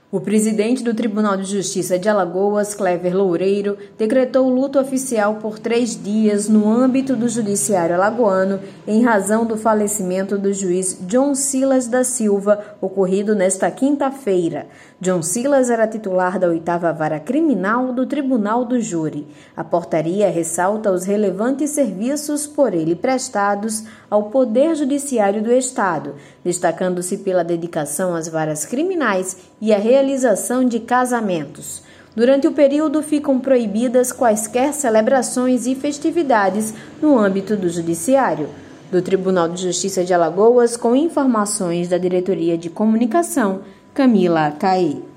O presidente do Tribunal de Justiça de Alagoas, Clever Loureiro, decretou luto oficial por 3 dias no âmbito do Judiciário alagoano em razão do falecimento do juiz John Silas da Silva, ocorrido nesta quinta-feira. John Silas era titular da 8ª Vara Criminal do Tribunal do Júri. A portaria ressalta os relevantes serviços por ele prestados ao Poder Judiciário do Estado, destacando-se pela dedicação às varas criminais e a realização de casamentos. Durante o período ficam proibidas quaisquer celebrações e festividades no âmbito do Judiciário. Do Tribunal de Justiça de Alagoas, com informações da Diretoria de Comunicação, Camila Caí.